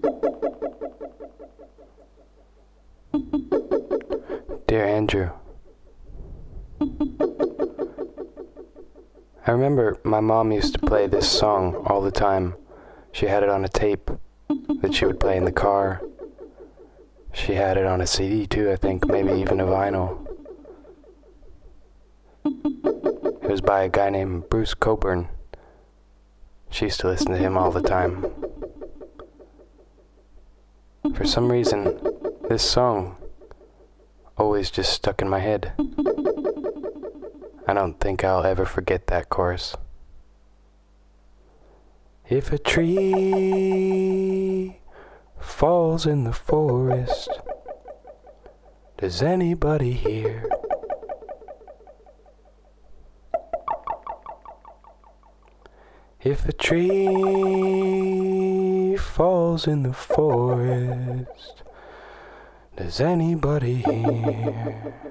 Dear Andrew, I remember my mom used to play this song all the time. She had it on a tape that she would play in the car. She had it on a CD too, I think, maybe even a vinyl. It was by a guy named Bruce Cockburn. She used to listen to him all the time. For some reason, this song always just stuck in my head. I don't think I'll ever forget that chorus. If a tree falls in the forest, does anybody hear? If a tree falls in the forest, does anybody hear?